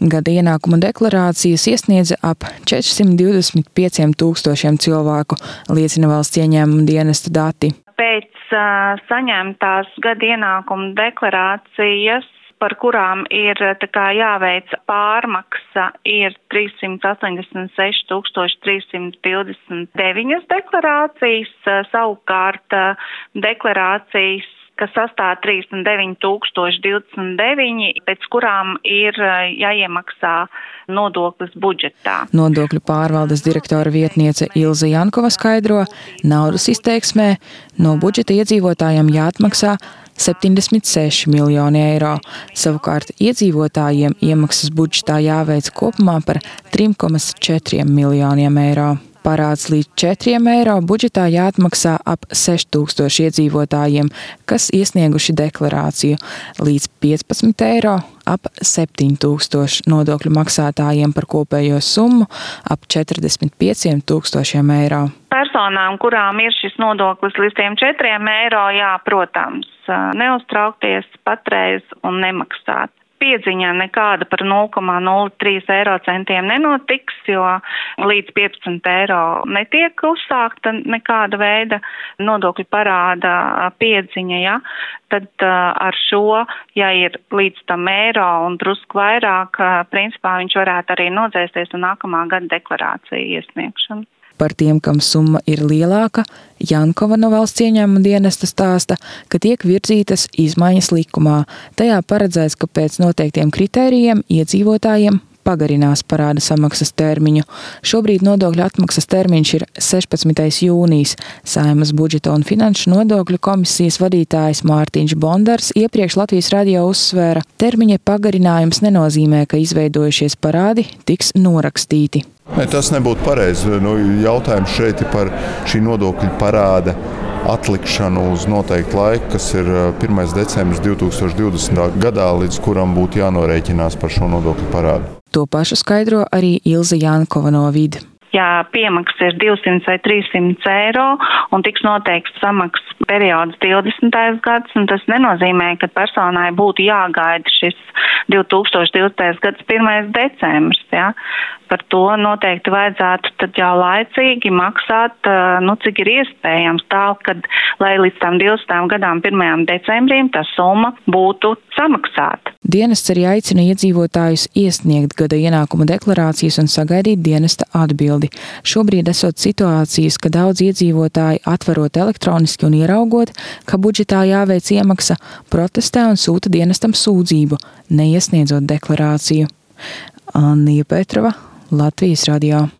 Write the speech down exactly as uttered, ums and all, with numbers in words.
Gada ienākuma deklarācijas iesniedza ap četrsimt divdesmit pieciem tūkstošiem cilvēku, liecina Valsts ieņēmuma dienesta dati. Pēc uh, saņemtās gada ienākuma deklarācijas, par kurām ir tā kā jāveic pārmaksa, ir trīssimt astoņdesmit seši tūkstoši trīssimt divdesmit deviņas deklarācijas, savukārt deklarācijas, kas sastāv trīsdesmit deviņi tūkstoši divdesmit deviņi, pēc kurām ir jāiemaksā nodoklis budžetā. Nodokļu pārvaldes direktora vietniece Ilze Jankova skaidro, naudas izteiksmē no budžeta iedzīvotājiem jāatmaksā septiņdesmit seši miljoni eiro. Savukārt iedzīvotājiem iemaksas budžetā jāveic kopumā par trim komats četriem miljoniem eiro. Parāds līdz četriem eiro budžetā jāatmaksā ap seši tūkstoši iedzīvotājiem, kas iesnieguši deklarāciju, līdz piecpadsmit eiro ap septiņi tūkstoši nodokļu maksātājiem par kopējo summu ap četrdesmit pieciem tūkstošiem eiro. Personām, kurām ir šis nodoklis līdz tiem četriem eiro, jā, protams, neuztraukties patreiz un nemaksāt. Piedziņā nekāda par nulle komats nulle trīs eiro centiem nenotiks, jo līdz piecpadsmit eiro netiek uzsākta nekāda veida nodokļu parāda piedziņa, ja? Tad ar šo, ja ir līdz tam eiro un drusku vairāk, principā viņš varētu arī nodzēsties un nākamā gada deklarāciju iesniegšanu. Par tiem, kam summa ir lielāka, Jankova no Valsts ieņēmuma dienesta stāsta, ka tiek virzītas izmaiņas likumā. Tajā paredzēts, ka pēc noteiktiem kritērijiem iedzīvotājiem pagarinās parāda samaksas termiņu. Šobrīd nodokļu atmaksas termiņš ir sešpadsmitais jūnijas. Saeimas budžeta un finanšu nodokļu komisijas vadītājs Mārtiņš Bondars iepriekš Latvijas radio uzsvēra, termiņa pagarinājums nenozīmē, ka izveidojušies parādi tiks norakstīti. Ne, tas nebūtu pareizi. Nu, jautājums šeit ir par šī nodokļu parāda atlikšanu uz noteiktu laiku, kas ir pirmais decembris divi tūkstoši divdesmitā gadā, līdz kuram būtu jānorēķinās par šo nodokļu parādu. To pašu skaidro arī Ilze Jankova no Vid. Ja piemaksas ir divsimt vai trīssimt eiro un tiks noteikts samaksas periods divdesmitais gads, un tas nenozīmē, ka personai būtu jāgaida šis divi tūkstoši divdesmitais gads pirmais decembris. Ja? Par to noteikti vajadzētu tad jau laicīgi maksāt, nu, cik ir iespējams tā, kad, lai līdz tam divdesmitajam gadām pirmajam decembrim tā summa būtu samaksāta. Dienests arī aicina iedzīvotājus iesniegt gada ienākuma deklarācijas un sagaidīt dienesta atbildi. Šobrīd esot situācijas, ka daudz iedzīvotāji atverot elektroniski un ieraugot, ka budžetā jāveic iemaksa, protestē un sūta dienestam sūdzību, neiesniedzot deklarāciju. Annija Petrova, Latvijas radio.